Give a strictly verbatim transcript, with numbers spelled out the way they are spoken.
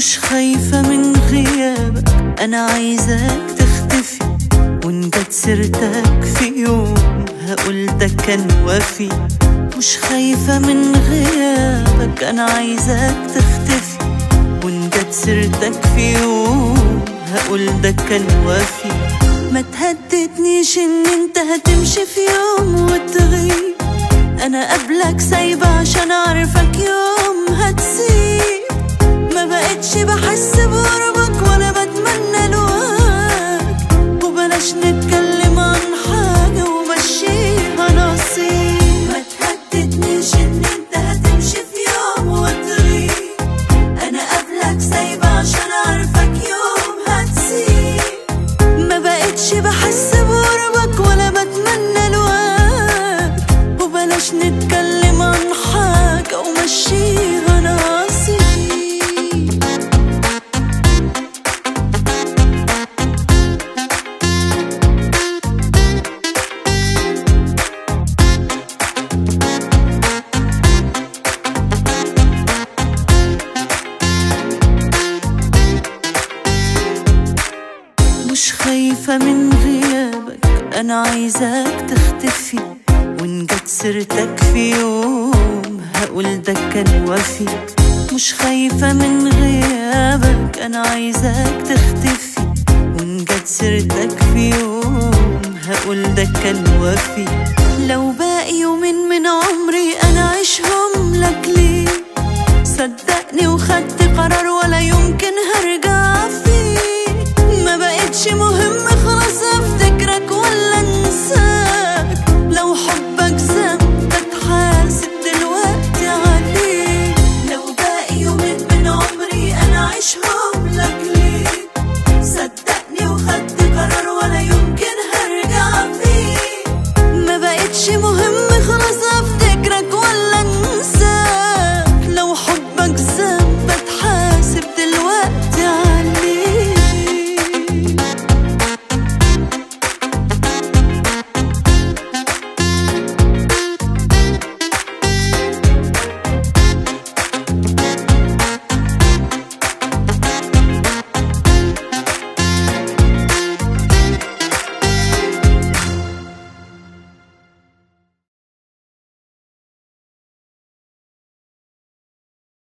مش خايفة من غيابك، أنا عايزاك تختفي، وإن جت سيرتك في يوم هقول ده كان وفي. مش خايفة من غيابك، أنا عايزاك تختفي، وإن جت سيرتك في يوم هقول ده كان وفي. ما تهددنيش إن أنت هتمشي في يوم وتغيب، أنا قبلك سايبة عشان أعرفك يوم هتسيب. ما بقتش بحس بقربك ولا بتمنى لقاك، وبلاش نتكلم عن حاجة ومشيها نصيب. ما تهددنيش إن أنت هتمشي في يوم وتغيب، أنا قبلك سايبة عشان أعرفك يوم هتسيب. ما بقتش بحس بقربك ولا بتمنى لقاك، وبلاش نتكلم عن حاجة ومشيها نصيب. مش خايفة من غيابك، أنا عايزاك تختفي، وإن جت سيرتك في يوم هقول ده كان وفي. مش خايفة من غيابك، أنا عايزاك تختفي، وإن جت سيرتك في يوم هقول ده كان وفي. لو باقي يومين من عمري أنا عيشهم لك ليه، صدقني وخدت قرار ولا يمكن هرجع فيه. ما بقتش مهم خلاص افتكرك ولا انساك، لو حبك ذنب بتحاسب دلوقتي عليه. لو باقي يومين من عمري انا عيشهم